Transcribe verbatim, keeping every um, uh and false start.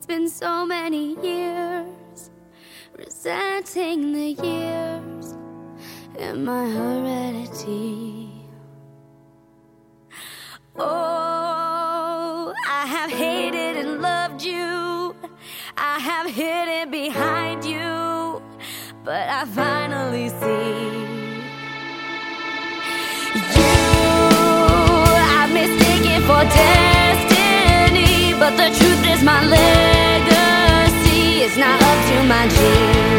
It's been so many years, resenting the years in my heredity. Oh, I have hated and loved you, I have hidden behind you, but I finally see you. I'm mistaken for destiny, but the truth is my legacy is not up to my genes.